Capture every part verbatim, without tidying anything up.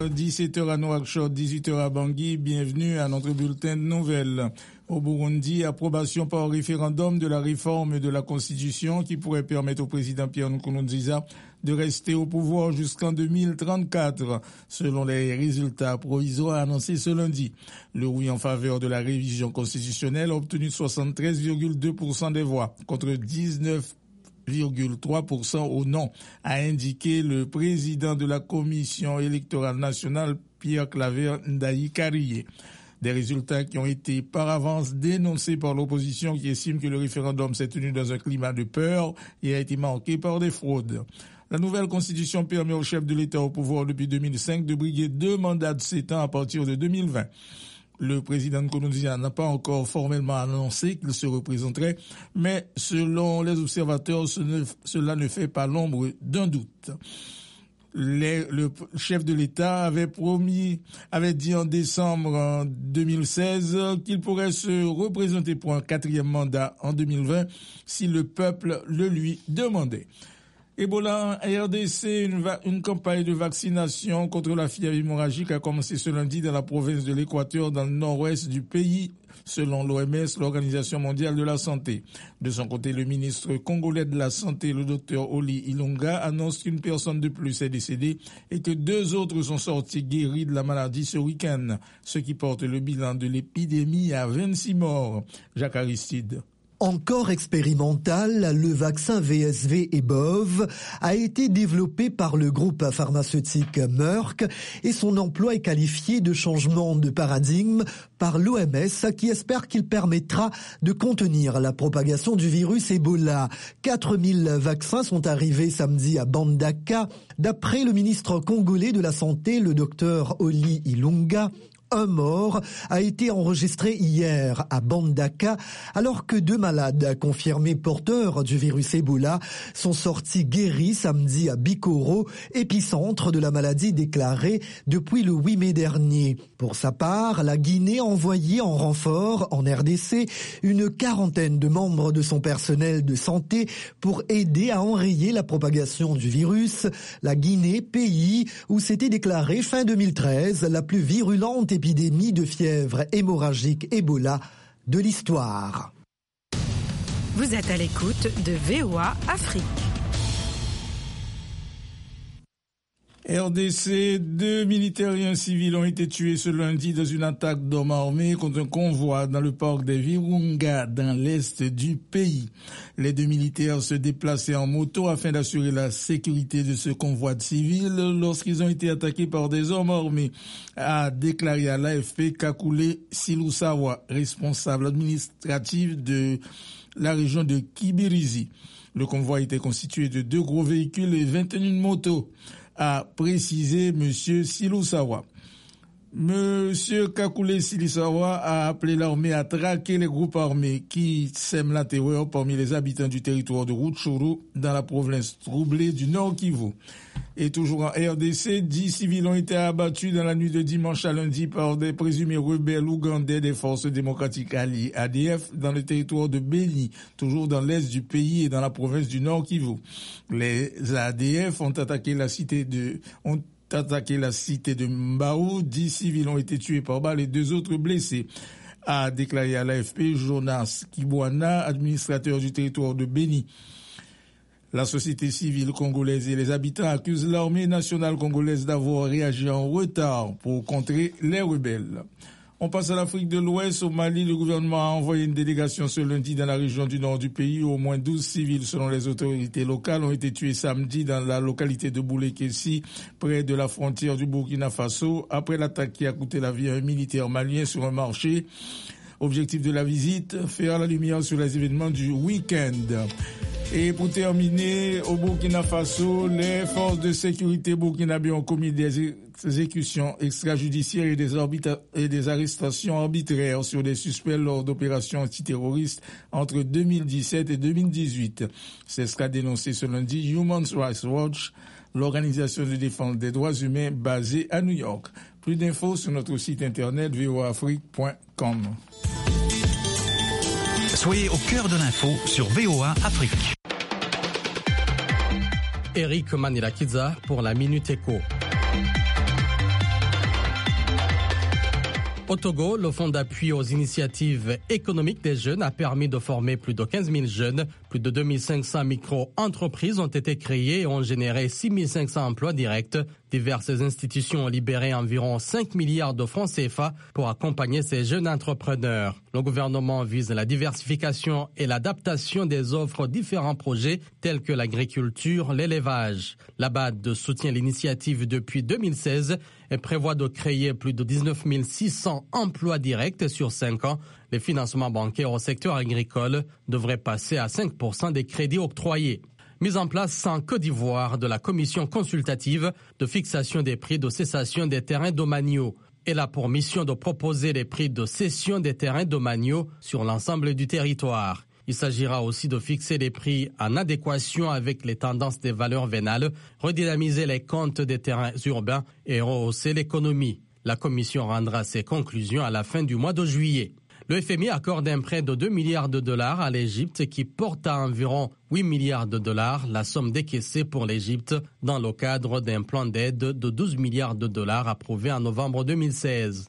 dix-sept heures à Nouakchott, dix-huit heures à Bangui, bienvenue à notre bulletin de nouvelles. Au Burundi, approbation par référendum de la réforme de la Constitution qui pourrait permettre au président Pierre Nkurunziza de rester au pouvoir jusqu'en deux mille trente-quatre, selon les résultats provisoires annoncés ce lundi. Le oui en faveur de la révision constitutionnelle a obtenu soixante-treize virgule deux pour cent des voix, contre dix-neuf virgule trois pour cent au non, a indiqué le président de la Commission électorale nationale, Pierre Claver Ndayi-Kariye. Des résultats qui ont été par avance dénoncés par l'opposition qui estime que le référendum s'est tenu dans un climat de peur et a été marqué par des fraudes. La nouvelle constitution permet au chef de l'État au pouvoir depuis deux mille cinq de briguer deux mandats de sept ans à partir de deux mille vingt. Le président Nkurunziza n'a pas encore formellement annoncé qu'il se représenterait, mais selon les observateurs, ce ne, cela ne fait pas l'ombre d'un doute. Les, le chef de l'État avait promis, avait dit en décembre deux mille seize qu'il pourrait se représenter pour un quatrième mandat en deux mille vingt si le peuple le lui demandait. Ebola en R D C, une, va- une campagne de vaccination contre la fièvre hémorragique a commencé ce lundi dans la province de l'Équateur, dans le nord-ouest du pays, selon l'O M S, l'Organisation mondiale de la santé. De son côté, le ministre congolais de la Santé, le docteur Oli Ilunga, annonce qu'une personne de plus est décédée et que deux autres sont sortis guéris de la maladie ce week-end, ce qui porte le bilan de l'épidémie à vingt-six morts. Jacques Aristide. Encore expérimental, le vaccin V S V E B O V a été développé par le groupe pharmaceutique Merck et son emploi est qualifié de changement de paradigme par l'O M S qui espère qu'il permettra de contenir la propagation du virus Ebola. quatre mille vaccins sont arrivés samedi à Bandaka. D'après le ministre congolais de la Santé, le docteur Oli Ilunga, un mort a été enregistré hier à Bandaka, alors que deux malades confirmés porteurs du virus Ebola sont sortis guéris samedi à Bikoro, épicentre de la maladie déclarée depuis le huit mai dernier. Pour sa part, la Guinée a envoyé en renfort en R D C une quarantaine de membres de son personnel de santé pour aider à enrayer la propagation du virus. La Guinée, pays où s'était déclarée fin deux mille treize la plus virulente épidémie de fièvre hémorragique Ebola de l'histoire. Vous êtes à l'écoute de V O A Afrique. R D C, deux militaires et un civil ont été tués ce lundi dans une attaque d'hommes armés contre un convoi dans le parc des Virunga, dans l'est du pays. Les deux militaires se déplaçaient en moto afin d'assurer la sécurité de ce convoi de civils lorsqu'ils ont été attaqués par des hommes armés, a déclaré à l'A F P Kakule Silusawa, responsable administratif de la région de Kibirizi. Le convoi était constitué de deux gros véhicules et vingt et une motos, a précisé M. Silusawa. M. Kakule Silusawa a appelé l'armée à traquer les groupes armés qui sèment la terreur parmi les habitants du territoire de Rutshuru dans la province troublée du Nord Kivu. Et toujours en R D C, dix civils ont été abattus dans la nuit de dimanche à lundi par des présumés rebelles ougandais des forces démocratiques alliées A D F dans le territoire de Beni, toujours dans l'est du pays et dans la province du Nord Kivu. Les A D F ont attaqué la cité de ont attaqué la cité de Mbao. Dix civils ont été tués par balles et deux autres blessés, a déclaré à l'A F P Jonas Kibwana, administrateur du territoire de Beni. La société civile congolaise et les habitants accusent l'armée nationale congolaise d'avoir réagi en retard pour contrer les rebelles. On passe à l'Afrique de l'Ouest. Au Mali, le gouvernement a envoyé une délégation ce lundi dans la région du nord du pays. Au moins douze civils, selon les autorités locales, ont été tués samedi dans la localité de Boulekessi, près de la frontière du Burkina Faso, après l'attaque qui a coûté la vie à un militaire malien sur un marché. Objectif de la visite, faire la lumière sur les événements du week-end. Et pour terminer, au Burkina Faso, les forces de sécurité burkinabées ont commis des exécutions extrajudiciaires et des, arbitra- et des arrestations arbitraires sur des suspects lors d'opérations antiterroristes entre deux mille dix-sept et deux mille dix-huit. C'est ce qu'a dénoncé ce lundi Human Rights Watch, l'organisation de défense des droits humains basée à New York. Plus d'infos sur notre site internet v o a afrique point com. Soyez au cœur de l'info sur V O A Afrique. Eric Manirakiza pour la Minute Éco. Au Togo, le fonds d'appui aux initiatives économiques des jeunes a permis de former plus de quinze mille jeunes. Plus de deux mille cinq cents micro-entreprises ont été créées et ont généré six mille cinq cents emplois directs. Diverses institutions ont libéré environ cinq milliards de francs C F A pour accompagner ces jeunes entrepreneurs. Le gouvernement vise la diversification et l'adaptation des offres aux différents projets tels que l'agriculture, l'élevage. La B A D soutient l'initiative depuis deux mille seize et prévoit de créer plus de dix-neuf mille six cents emplois directs sur cinq ans. Les financements bancaires au secteur agricole devraient passer à cinq pour cent des crédits octroyés. Mise en place en Côte d'Ivoire de la commission consultative de fixation des prix de cessation des terrains domaniaux. Elle a pour mission de proposer les prix de cession des terrains domaniaux sur l'ensemble du territoire. Il s'agira aussi de fixer les prix en adéquation avec les tendances des valeurs vénales, redynamiser les comptes des terrains urbains et rehausser l'économie. La commission rendra ses conclusions à la fin du mois de juillet. Le F M I accorde un prêt de deux milliards de dollars à l'Égypte qui porte à environ huit milliards de dollars la somme décaissée pour l'Égypte dans le cadre d'un plan d'aide de douze milliards de dollars approuvé en novembre deux mille seize.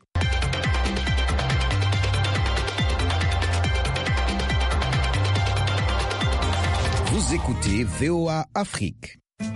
Vous écoutez V O A Afrique.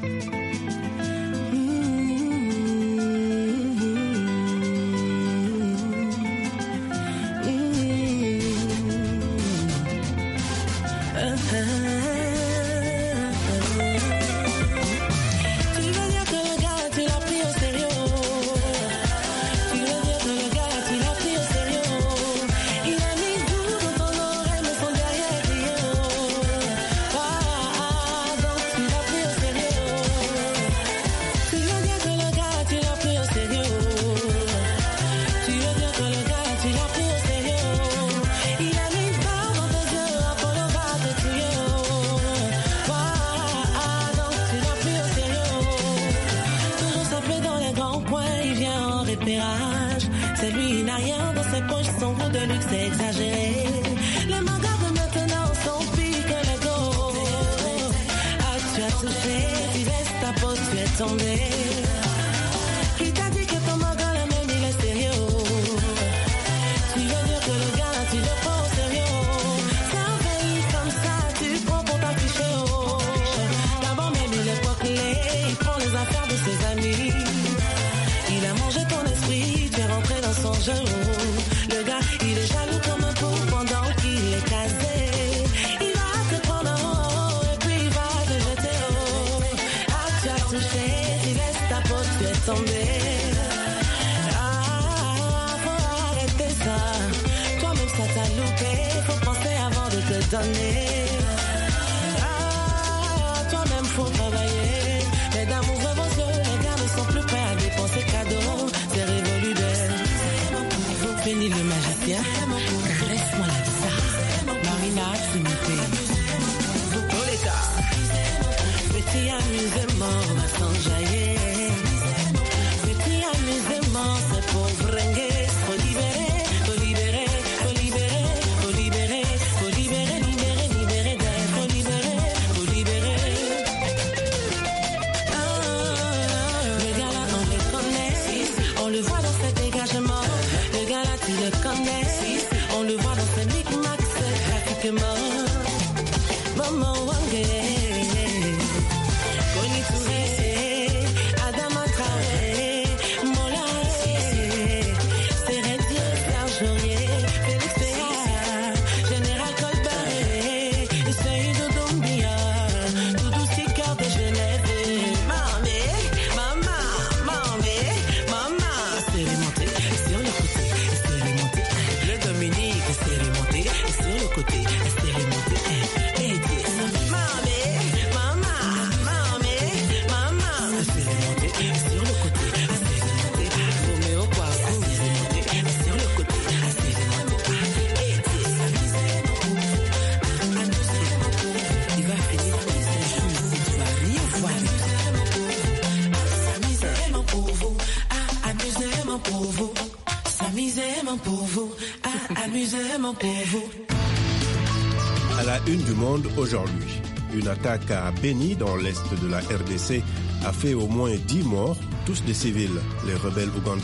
C'est lui, il n'a rien dans ses poches, son goût de luxe est exagéré. Les mangas de maintenant sont pires que les go. Ah, tu as touché, tu laisses ta peau, tu es tombé. Qui t'a dit que ton manga, le même, il est sérieux? Tu veux dire que le gars, tu le prends au sérieux? Ça envahit comme ça, tu prends pour t'afficher. Oh. D'abord, même il est pas clé, il prend les affaires de ses amis. Il a mangé ton esprit, tu es rentré dans son jeu. Le gars, il est jaloux comme un pou pendant qu'il est casé. Il va te prendre en haut et puis il va te jeter haut. Ah, tu as touché, tu laisses ta peau, tu es tombé. Ah, faut arrêter ça. Toi-même, ça t'a loupé. Faut penser avant de te donner. Ah, toi-même, faut travailler. Mais d'amour, vos yeux, les gars ne sont plus prêts à dépenser cadeaux. C'est révolu d'elle. Béni le magicien, caresse-moi la bizarre. Marina, tu me payes. Coleta, petit amusement, va s'enjailler. Petit amusement, c'est pour bringuer. Faut libérer, faut libérer, faut libérer, faut libérer, faut libérer, libérer, libérer d'elle. Faut libérer, faut libérer. Ah, le gars là, on le connaît. On le voit dans ses dégagements. Le gars là, tu le connais. On le voit dans ses micmacs, pratiquement. Maman Wangé, Koni Touré, Adama Traoré, Mola, Séré Dieu, Serge Aurier, Félix Péa, Général Colbert, Seydou Doumbia, Doudou Sicard de Genève. Mamé, maman, mamé, maman, c'est remonté sur le côté, c'est remonté. Le Dominique, c'est remonté sur le côté, c'est remonté. À la une du monde aujourd'hui, une attaque à Beni dans l'est de la R D C a fait au moins dix morts, tous des civils. Les rebelles ougandais